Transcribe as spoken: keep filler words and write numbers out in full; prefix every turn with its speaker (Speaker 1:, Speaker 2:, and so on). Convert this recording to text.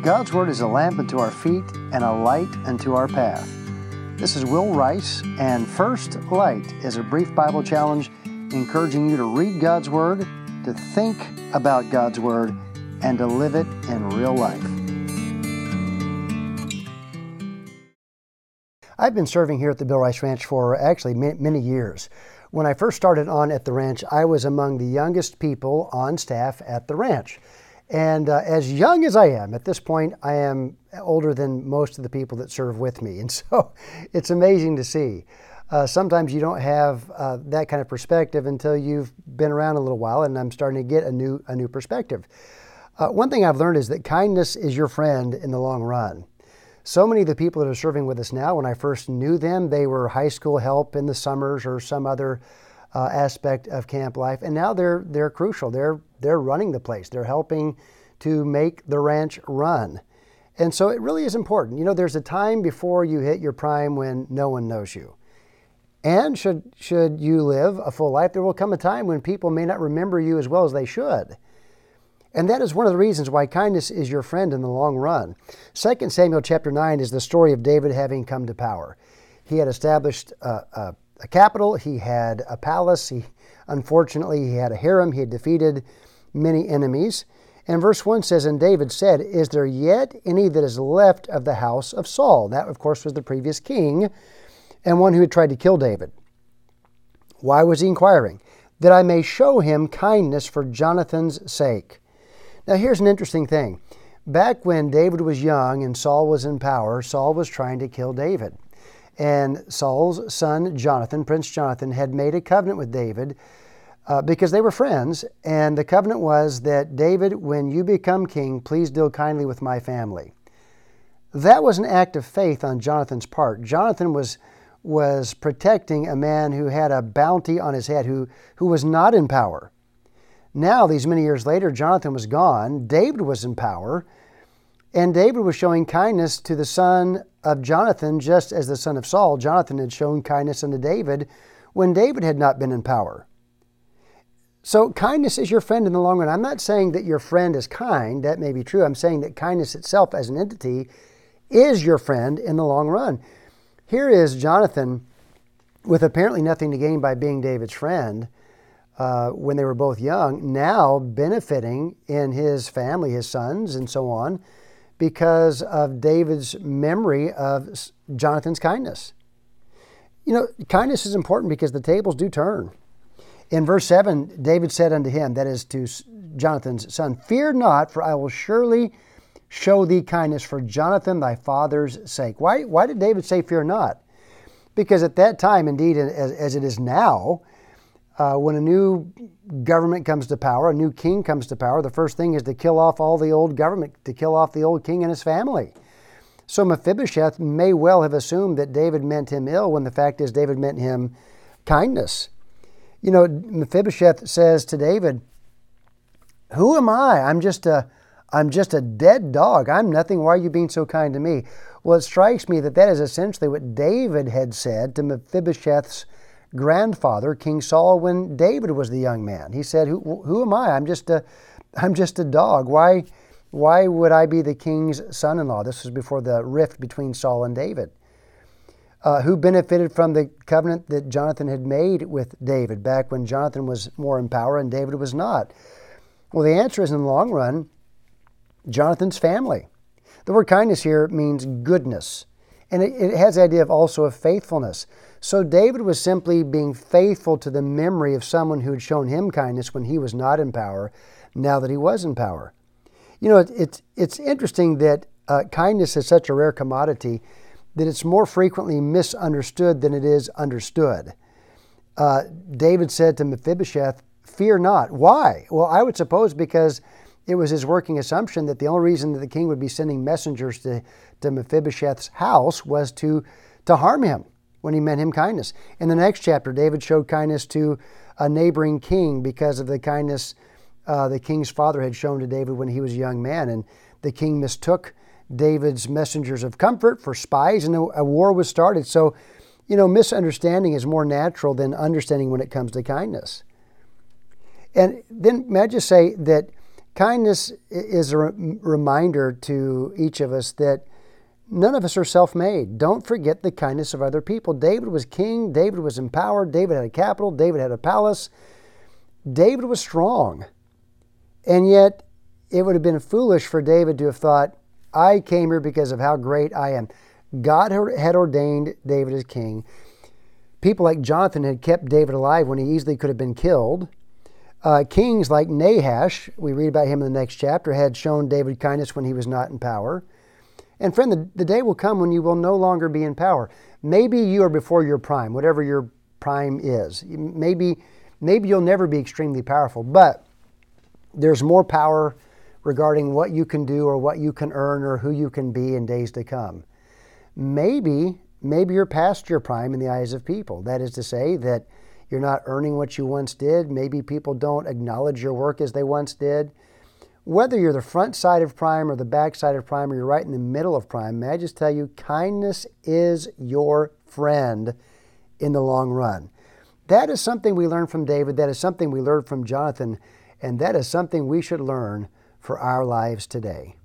Speaker 1: God's Word is a lamp unto our feet and a light unto our path. This is Will Rice, and First Light is a brief Bible challenge encouraging you to read God's Word, to think about God's Word, and to live it in real life. I've been serving here at the Bill Rice Ranch for actually many years. When I first started on at the ranch, I was among the youngest people on staff at the ranch. And uh, as young as I am, at this point, I am older than most of the people that serve with me. And so it's amazing to see. Uh, sometimes you don't have uh, that kind of perspective until you've been around a little while, and I'm starting to get a new, a new perspective. Uh, one thing I've learned is that kindness is your friend in the long run. So many of the people that are serving with us now, when I first knew them, they were high school help in the summers or some other uh, aspect of camp life, and now they're they're crucial. They're they're running the place. They're helping to make the ranch run, and so it really is important. You know, there's a time before you hit your prime when no one knows you, and should should you live a full life, there will come a time when people may not remember you as well as they should. And that is one of the reasons why kindness is your friend in the long run. Second Samuel chapter nine is the story of David having come to power. He had established a, a, a capital. He had a palace. He, unfortunately, he had a harem. He had defeated many enemies. And verse one says, "And David said, Is there yet any that is left of the house of Saul?" That, of course, was the previous king and one who had tried to kill David. Why was he inquiring? "That I may show him kindness for Jonathan's sake." Now, here's an interesting thing. Back when David was young and Saul was in power, Saul was trying to kill David. And Saul's son, Jonathan, Prince Jonathan, had made a covenant with David uh, because they were friends. And the covenant was that, "David, when you become king, please deal kindly with my family." That was an act of faith on Jonathan's part. Jonathan was, was protecting a man who had a bounty on his head, who, who was not in power. Now, these many years later, Jonathan was gone, David was in power, and David was showing kindness to the son of Jonathan, just as the son of Saul, Jonathan, had shown kindness unto David when David had not been in power. So kindness is your friend in the long run. I'm not saying that your friend is kind. That may be true. I'm saying that kindness itself as an entity is your friend in the long run. Here is Jonathan with apparently nothing to gain by being David's friend, Uh, when they were both young, now benefiting in his family, his sons, and so on, because of David's memory of Jonathan's kindness. You know, kindness is important because the tables do turn. In verse seven, David said unto him, that is to Jonathan's son, "Fear not, for I will surely show thee kindness for Jonathan thy father's sake." Why, why did David say, "Fear not"? Because at that time, indeed, as, as it is now, Uh, when a new government comes to power, a new king comes to power, the first thing is to kill off all the old government, to kill off the old king and his family. So Mephibosheth may well have assumed that David meant him ill, when the fact is David meant him kindness. You know, Mephibosheth says to David, "Who am I? I'm just a, I'm just a dead dog. I'm nothing. Why are you being so kind to me?" Well, it strikes me that that is essentially what David had said to Mephibosheth's grandfather, King Saul, when David was the young man. He said, who, who am I? I'm just a, I'm just a dog. Why, why would I be the king's son-in-law? This was before the rift between Saul and David. Uh, who benefited from the covenant that Jonathan had made with David back when Jonathan was more in power and David was not? Well, the answer is, in the long run, Jonathan's family. The word kindness here means goodness, and it, it has the idea of also of faithfulness. So David was simply being faithful to the memory of someone who had shown him kindness when he was not in power, now that he was in power. You know, it, it's, it's interesting that uh, kindness is such a rare commodity that it's more frequently misunderstood than it is understood. Uh, David said to Mephibosheth, "Fear not." Why? Well, I would suppose because it was his working assumption that the only reason that the king would be sending messengers to, to Mephibosheth's house was to, to harm him when he meant him kindness. In the next chapter, David showed kindness to a neighboring king because of the kindness uh, the king's father had shown to David when he was a young man. And the king mistook David's messengers of comfort for spies, and a, a war was started. So, you know, misunderstanding is more natural than understanding when it comes to kindness. And then may I just say that Kindness is a re- reminder to each of us that none of us are self-made. Don't forget the kindness of other people. David was king. David was empowered. David had a capital. David had a palace. David was strong. And yet, it would have been foolish for David to have thought, I came here because of how great I am. God had ordained David as king. People like Jonathan had kept David alive when he easily could have been killed. Uh, kings like Nahash, we read about him in the next chapter, had shown David kindness when he was not in power. And friend, the, the day will come when you will no longer be in power. Maybe you are before your prime, whatever your prime is. Maybe, maybe you'll never be extremely powerful, but there's more power regarding what you can do or what you can earn or who you can be in days to come. Maybe, maybe you're past your prime in the eyes of people. That is to say that you're not earning what you once did. Maybe people don't acknowledge your work as they once did. Whether you're the front side of prime or the back side of prime or you're right in the middle of prime, may I just tell you, kindness is your friend in the long run. That is something we learned from David. That is something we learned from Jonathan. And that is something we should learn for our lives today.